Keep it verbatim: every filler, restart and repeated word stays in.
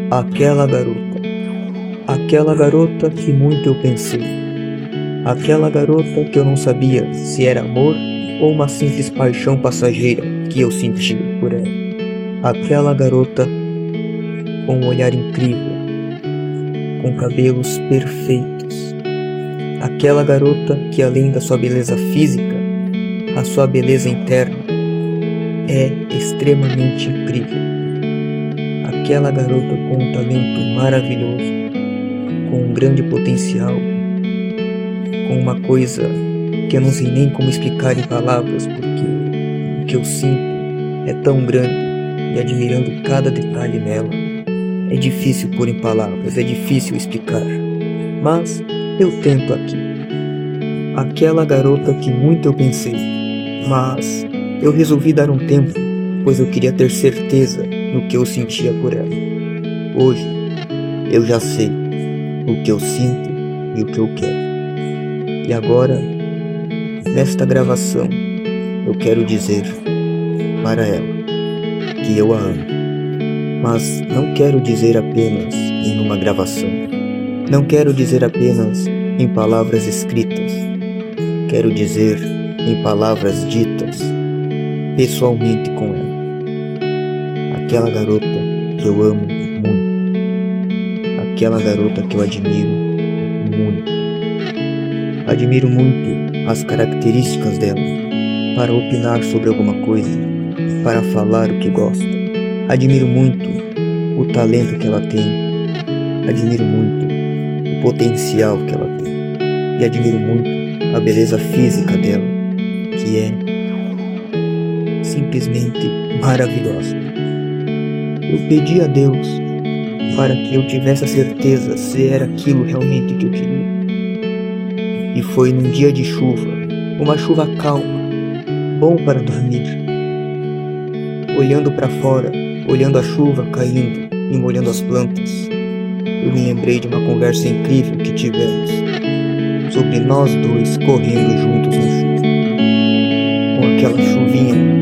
Aquela garota, aquela garota que muito eu pensei, aquela garota que eu não sabia se era amor ou uma simples paixão passageira que eu sentia por ela. Aquela garota com um olhar incrível, com cabelos perfeitos. Aquela garota que, além da sua beleza física, a sua beleza interna é extremamente incrível. Aquela garota com um talento maravilhoso, com um grande potencial, com uma coisa que eu não sei nem como explicar em palavras, porque o que eu sinto é tão grande, e admirando cada detalhe nela, é difícil pôr em palavras, é difícil explicar, mas eu tento aqui. Aquela garota que muito eu pensei, mas eu resolvi dar um tempo, pois eu queria ter certeza no que eu sentia por ela. Hoje, eu já sei o que eu sinto e o que eu quero. E agora, nesta gravação, eu quero dizer para ela que eu a amo. Mas não quero dizer apenas em uma gravação. Não quero dizer apenas em palavras escritas. Quero dizer em palavras ditas pessoalmente com ela. Aquela garota que eu amo muito. Aquela garota que eu admiro muito. Admiro muito as características dela para opinar sobre alguma coisa, para falar o que gosta. Admiro muito o talento que ela tem. Admiro muito o potencial que ela tem. E admiro muito a beleza física dela, que é simplesmente maravilhosa. Eu pedi a Deus para que eu tivesse a certeza se era aquilo realmente que eu queria. E foi num dia de chuva, uma chuva calma, bom para dormir. Olhando para fora, olhando a chuva caindo e molhando as plantas, eu me lembrei de uma conversa incrível que tivemos sobre nós dois correndo juntos na chuva, com aquela chuvinha